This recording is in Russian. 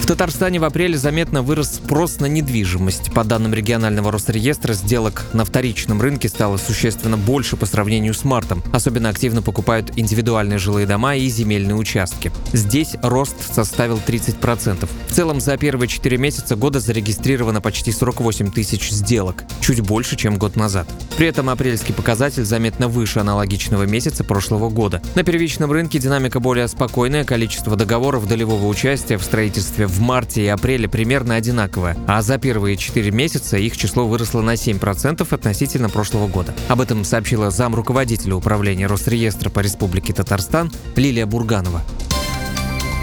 В Татарстане в апреле заметно вырос спрос на недвижимость. По данным регионального Росреестра, сделок на вторичном рынке стало существенно больше по сравнению с мартом. Особенно активно покупают индивидуальные жилые дома и земельные участки. Здесь рост составил 30%. В целом за первые 4 месяца года зарегистрировано почти 48 тысяч сделок, чуть больше, чем год назад. При этом апрельский показатель заметно выше аналогичного месяца прошлого года. На первичном рынке динамика более спокойная, количество договоров долевого участия в строительстве в марте и апреле примерно одинаковое, а за первые 4 месяца их число выросло на 7% относительно прошлого года. Об этом сообщила замруководителя управления Росреестра по Республике Татарстан Лилия Бурганова.